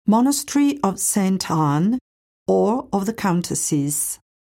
Monastery of St. Anne or of the Countesses.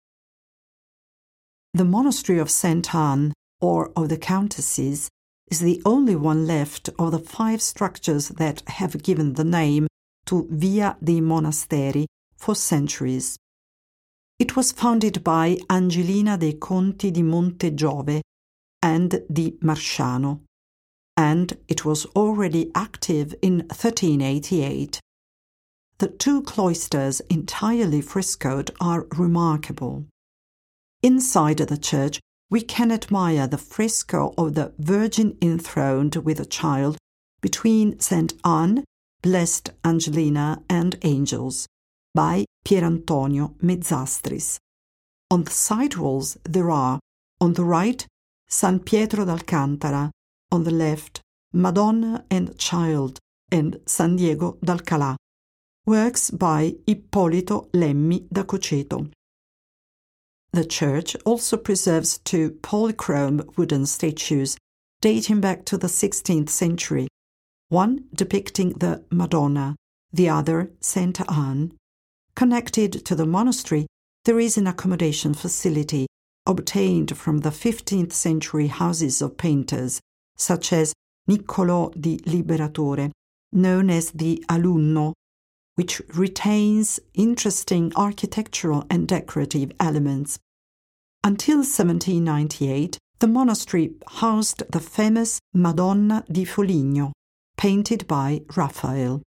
The Monastery of St. Anne or of the Countesses is the only one left of the 5 structures that have given the name to Via dei Monasteri for centuries. It was founded by Angelina dei Conti di Montegiove and di Marsciano, and it was already active in 1388. The 2 cloisters, entirely frescoed, are remarkable. Inside the church, we can admire the fresco of the Virgin enthroned with a child between St. Anne, Blessed Angelina, and Angels, by Pierantonio Mezzastris. On the side walls there are, on the right, San Pietro d'Alcantara, on the left, Madonna and Child, and San Diego d'Alcalá, works by Ippolito Lemmi da Coceto. The church also preserves 2 polychrome wooden statues dating back to the 16th century, one depicting the Madonna, the other St. Anne. Connected to the monastery, there is an accommodation facility obtained from the 15th century houses of painters, such as Niccolò di Liberatore, known as the Alunno, which retains interesting architectural and decorative elements. Until 1798, the monastery housed the famous Madonna di Foligno, painted by Raphael.